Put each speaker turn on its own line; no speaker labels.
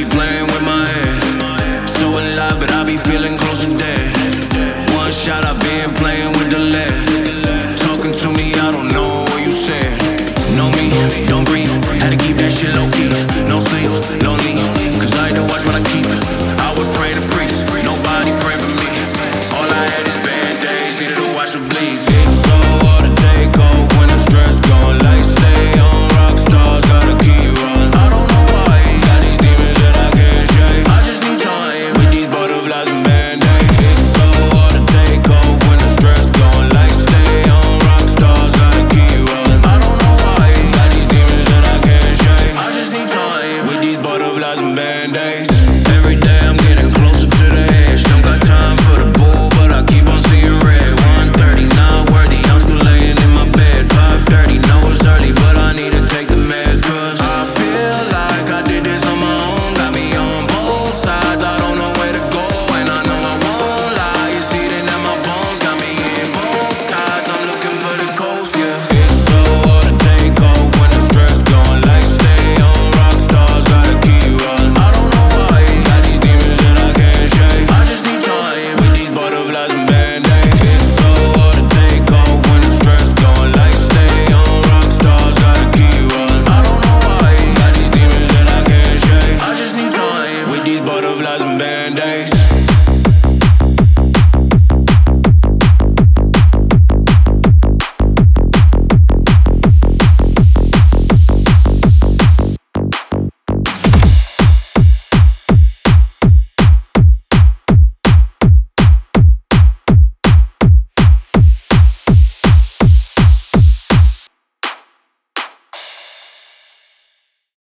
playing with my head. So alive, but I be feeling close to dead. One shot, I been playing with the lead. Talking to me, I don't know what you said. Know me, don't breathe, had to keep that shit low key. No sleep, lonely, cause I had to watch what I keep. I was praying to priest, nobody prayed for me. All I had is band-aids, needed to watch the bleed. It's so hard to take off when the stress gone. Like stay on rock stars, gotta keep rolling. I don't know why, got these demons that I can't shake. I just need time with these butterflies and band-aids. It's so hard to take off when the stress gone. Like stay on rock stars, gotta keep rolling. I don't know why, got these demons that I can't shake. I just need time with these butterflies and band-aids. Every day I'm getting